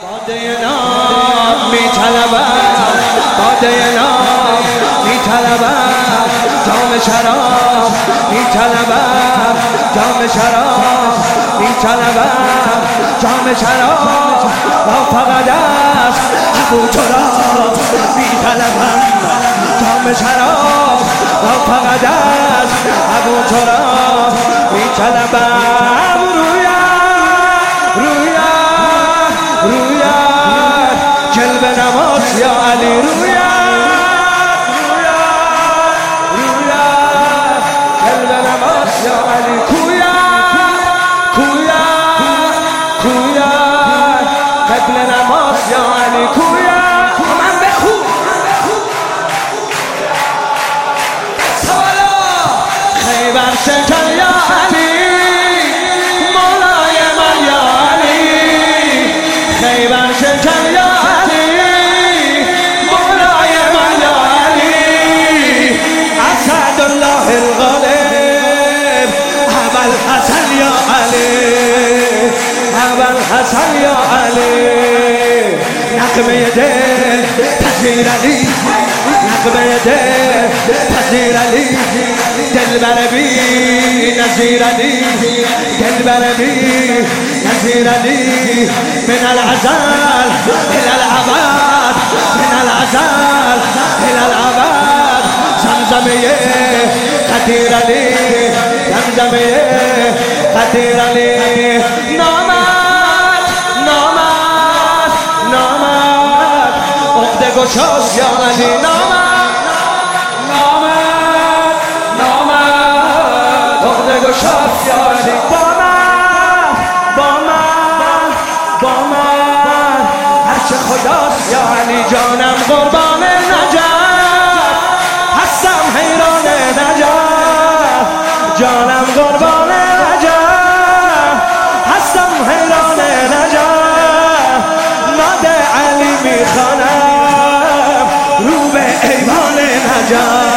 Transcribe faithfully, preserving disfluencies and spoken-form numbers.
باده نام می طلبم، باده نام می طلبم، جام شراب می طلبم، جام شراب می طلبم، جام شراب را فقط از ابو تراب می طلبم، جام شراب را فقط از ابو تراب می طلبم. رویا رویا رویا جلوه نماز یا علی، رویا رویا رویا جلوه نماز یا علی، کویا کویا کویا قبل نماز یا علی، کویا من بخو سوالا خیبر شکن یا علی، مولای من یا علی، خیبر شکن یا علی، مولای من یا علی، اسد الله الغالب، ابا الحسن یا علی، ابا الحسن یا علی. نغمه دل پذیر علی، نغمه دل پذیر علی، دلبر بی نظیر علی، دلبر بی نظیر علی، من الازل الى الابد، من الازل الى الابد، زمزمه قدیر علی، زمزمه قدیر علی. نامت نامت نامت عقده گشاست یا علی، نامت نامت نامت عقده گشاست یا علی. با من با من با من هرچه خداست یا علی، جانم قربان نجات، هستم حیران نجات، جانم قربان نجات، هستم حیران نجات، ناد علی میخوانم رو به ایوان نجات.